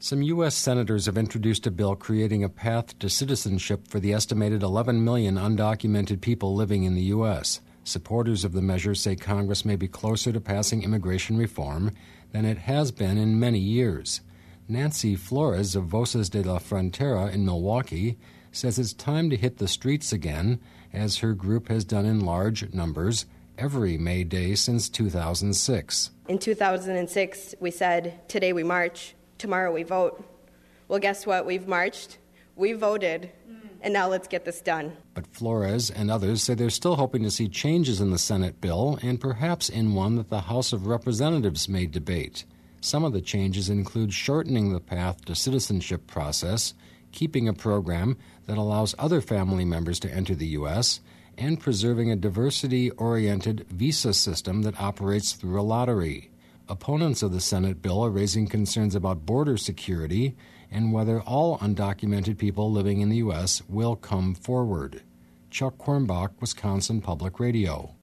Some U.S. senators have introduced a bill creating a path to citizenship for the estimated 11 million undocumented people living in the U.S. Supporters of the measure say Congress may be closer to passing immigration reform than it has been in many years. Nancy Flores of Voces de la Frontera in Milwaukee says it's time to hit the streets again, as her group has done in large numbers every May Day since 2006. In 2006, we said, today we march, tomorrow we vote. Well, guess what? We've marched, we voted, and now let's get this done. But Flores and others say they're still hoping to see changes in the Senate bill and perhaps in one that the House of Representatives may debate. Some of the changes include shortening the path to citizenship process, keeping a program that allows other family members to enter the U.S., and preserving a diversity-oriented visa system that operates through a lottery. Opponents of the Senate bill are raising concerns about border security and whether all undocumented people living in the U.S. will come forward. Chuck Quirmbach, Wisconsin Public Radio.